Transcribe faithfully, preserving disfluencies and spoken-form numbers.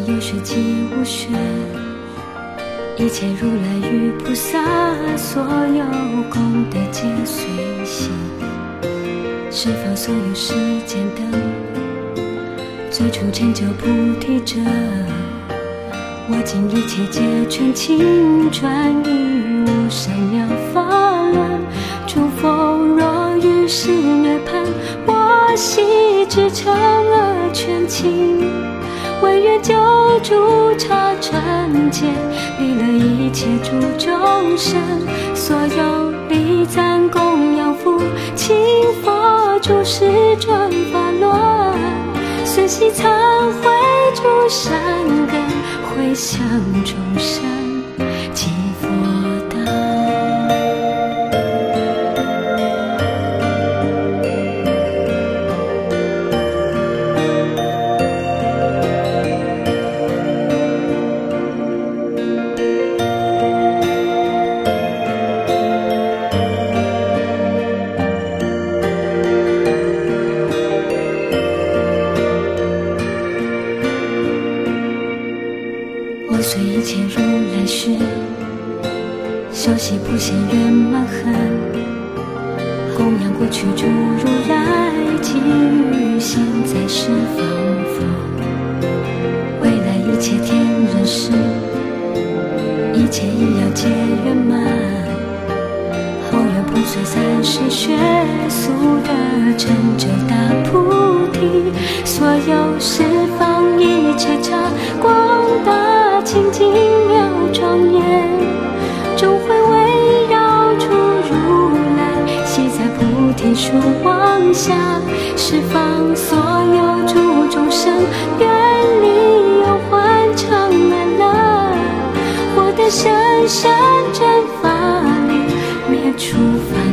有学即无学，一切如来与菩萨，所有功德皆随喜。是否所有世间灯，最初成就菩提者？我今一切皆全倾转于无上妙法轮。诸佛若于是涅槃，我悉至诚而全倾，唯愿救助刹尘界，利乐一切诸众生。所有礼赞供养福请佛诸世尊法轮，随喜忏悔诸善根，回向众生即佛道。我随一切如来学，修习普贤圆满恨，供养过去诸如来，给予现在十方佛，未来一切天人世，一切亦要皆圆满。后愿普随三世学，速得成就大菩提。所有十方一切刹，广大清净妙庄严，终会围绕住如来，悉在菩提树光下。十方所有诸众生，愿离忧患常安乐，获得甚深真法力，灭除烦